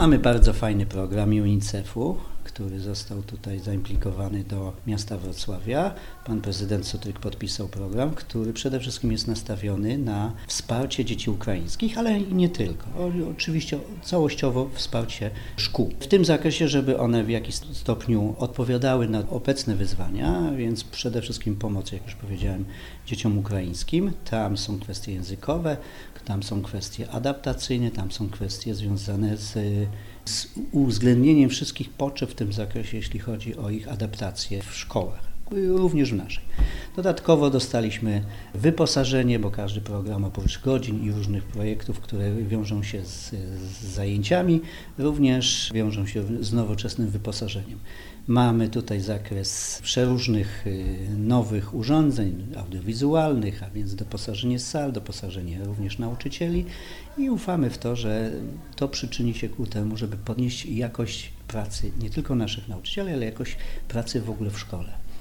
Mamy bardzo fajny program UNICEF-u, który został tutaj zaimplikowany do miasta Wrocławia. Pan prezydent Sutryk podpisał program, który przede wszystkim jest nastawiony na wsparcie dzieci ukraińskich, ale i nie tylko. Oczywiście całościowo wsparcie szkół. W tym zakresie, żeby one w jakiś stopniu odpowiadały na obecne wyzwania, więc przede wszystkim pomoc, jak już powiedziałem, dzieciom ukraińskim. Tam są kwestie językowe, tam są kwestie adaptacyjne, tam są kwestie związane z uwzględnieniem wszystkich potrzeb w tym zakresie, jeśli chodzi o ich adaptację w szkołach, również w naszej. Dodatkowo dostaliśmy wyposażenie, bo każdy program oprócz godzin i różnych projektów, które wiążą się z zajęciami, również wiążą się z nowoczesnym wyposażeniem. Mamy tutaj zakres przeróżnych nowych urządzeń audiowizualnych, a więc doposażenie sal, doposażenie również nauczycieli i ufamy w to, że to przyczyni się ku temu, żeby podnieść jakość pracy nie tylko naszych nauczycieli, ale jakość pracy w ogóle w szkole.